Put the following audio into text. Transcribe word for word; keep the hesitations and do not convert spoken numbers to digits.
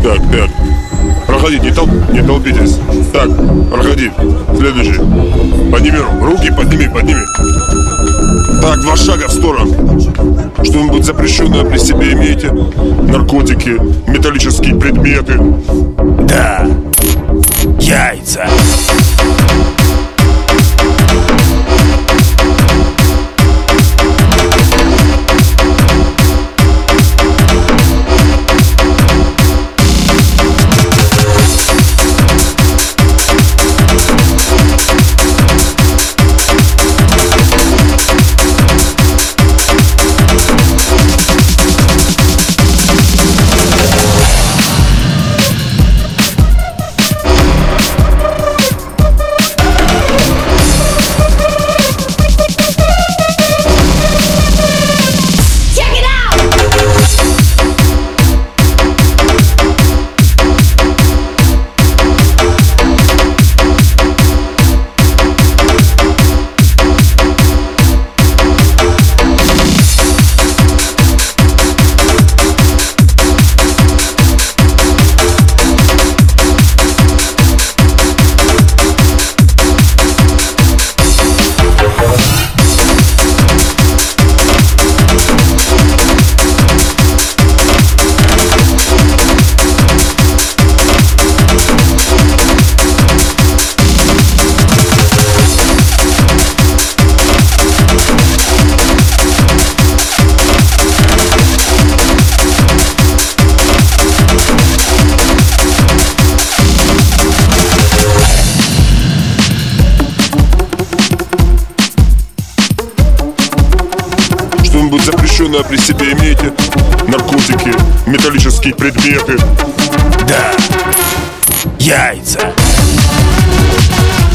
Так, так. Проходи, не, тол... не толпитесь. Так, проходи. Следующий. Подними руки, подними, подними. Так, два шага в сторону. Что-нибудь запрещенное при себе имеете? Наркотики, металлические предметы? Да. Яйца. Что-нибудь запрещенное при себе имеете? Наркотики, металлические предметы? Да. Яйца.